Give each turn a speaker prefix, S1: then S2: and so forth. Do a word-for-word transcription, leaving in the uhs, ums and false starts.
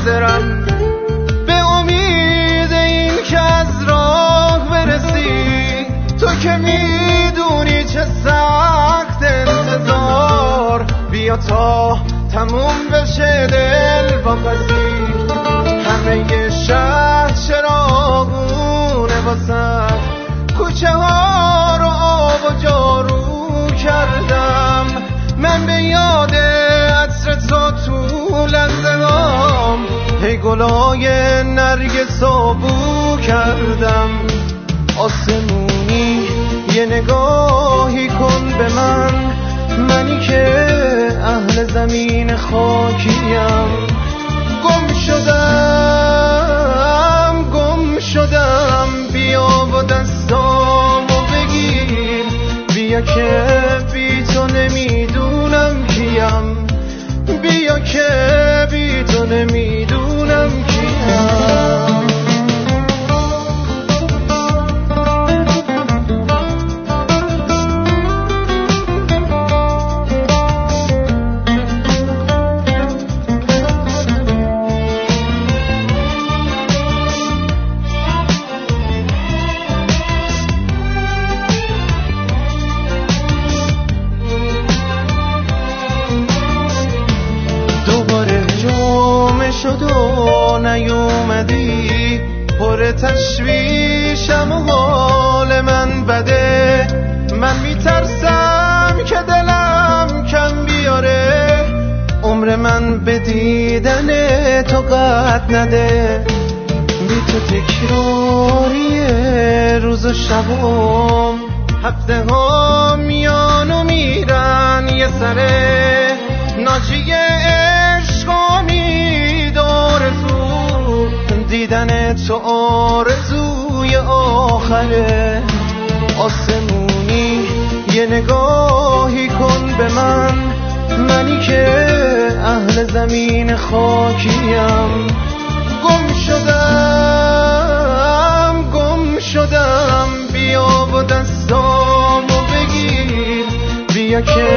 S1: منتظرم به امید این که از راه برسی. تو که میدونی چه سخت انتظار، بیا تا تموم بشه دل واپسی. همه شهر چراغونه واسه کوچه ها رو آب و جارو کردم. من به یاد عطر تو تو لحظه هام هی گلای نرگسو بو کردم. آسمونی یه نگاهی کن به من، منی که اهل زمین خاکیم. گم شدم گم شدم، بیا و دستامو بگیر. بیا که بی تو نمیدونم کیم، بیا که بی تو نمیدونم کیم. شد و نیومدی، پر تشویشم و حال من بده. من میترسم که دلم کم بیاره، عمر من به دیدن تو قد نده. بی تو تکراری روز و شبم، هفته ها میان و میرن یه سره. ناجی عشقامی دار تو، دیدن تو آرزوی آخره. آسمونی یه نگاهی کن به من، منی که اهل زمین خاکیم. گم شدم گم شدم، بیا و دستامو بگیر. بیا که